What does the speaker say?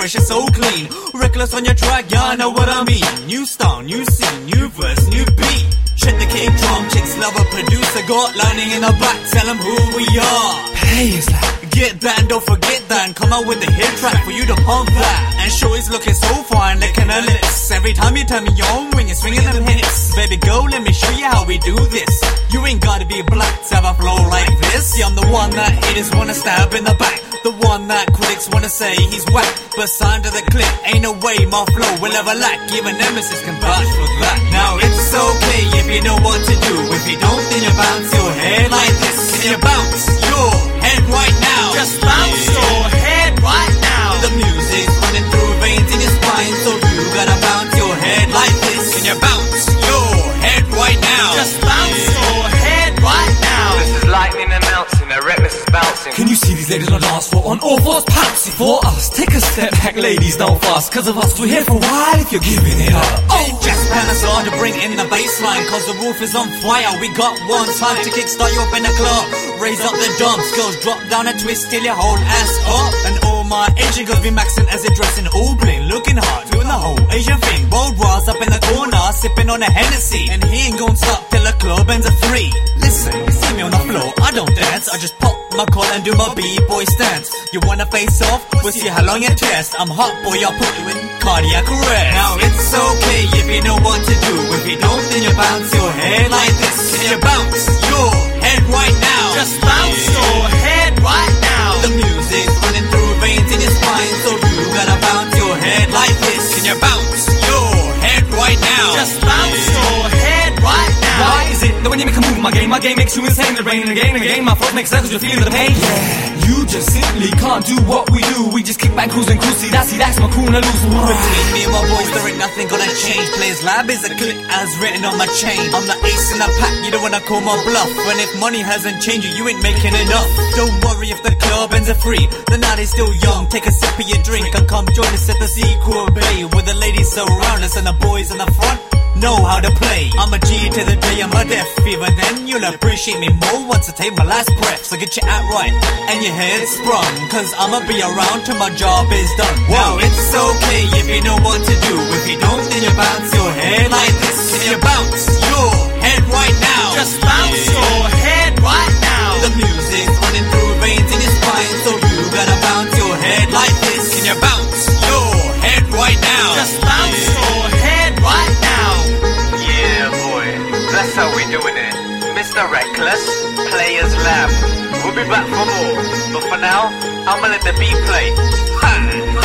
fresh and so clean. Reckless on your track, yeah, I know what I mean. New style, new scene, new verse, new beat. Check the kick drum, chicks love a producer. Got lining in the back, tell them who we are. Hey, it's like Get that and don't forget that, and come out with a hit track for you to pump that. And show is looking so fine, licking her lips. Every time you turn me on when you're swinging them hips. Baby girl, let me show you how we do this. You ain't gotta be black to have a flow like this. Yeah, I'm the one that haters wanna stab in the back. The one that critics wanna say he's whack. But signed to the clip, ain't no way my flow will ever lack. Even Nemesis can vouch for that. Now it's okay if you know what to do. If you don't, then you bounce your head like this. Can you bounce your head right now? just bounce your head right now. The music's running through veins in your spine, so you gotta bounce your head like this. Can you bounce your head right now? Just bounce your head right now. This is lightning announcing, a reckless is bouncing. Can you see these ladies on the dance floor on all fours pouncing? For us, take a step back, ladies, don't fuss. Cause of us, we're here for a while if you're giving it up. Oh, just pan us on to bring in the bassline, cause the roof is on fire. We got one time to kickstart you up in the club. Raise up the dumps, girls drop down and twist till your whole ass up. And all my Asian girls be maxing as they dressing all bling, looking hot, doing the whole Asian thing. Bold bras up in the corner, sipping on a Hennessy. And he ain't gon' stop till the club ends at 3. Listen, you see me on the floor, I don't dance, I just pop my collar and do my b-boy stance. You wanna face off? We'll see how long you test. I'm hot boy, I'll put you in cardiac arrest. Now it's okay if you know what to do. If you don't, then you bounce your head like this. Can you bounce your head right now? Just bounce your head right now. The music's running through veins in your spine, so you gotta bounce your head like this. Can you bounce your head right now? Just bounce your head right now. Why is it that when you make a move, my game makes you insane? The rain and again, my fault makes sense cause you're feeling the pain. Yeah, you just simply can't do what we do. We just kick back, cruise and cruise. See, that's my crew and I lose. Between me and my boys, there ain't nothing gonna change. Players Lab is a click as written on my chain. I'm the ace in the pack, you don't wanna call my bluff. And if money hasn't changed you, you ain't making enough. Don't worry if the club ends at 3. The night is still young, take a sip of your drink and come join us at the Sequel Bay, where the ladies surround us and the boys in the front know how to play. I'm a G to the day I'm a deaf. Even then you'll appreciate me more once I take my last breath. So get your act right and your head sprung, cause I'ma be around till my job is done. Now it's okay if you know what to do. If you don't, then you bounce your head like this. Can you bounce your head right now? Just bounce your head right now. The music's running through veins in your spine, so you gotta bounce your head like this. Can you bounce your head right now? Just bounce your head right now. Yeah, boy, that's how we doing it. Mr. Reckless, Players Lab. We'll be back for more, but for now, I'ma let the beat play. Ha!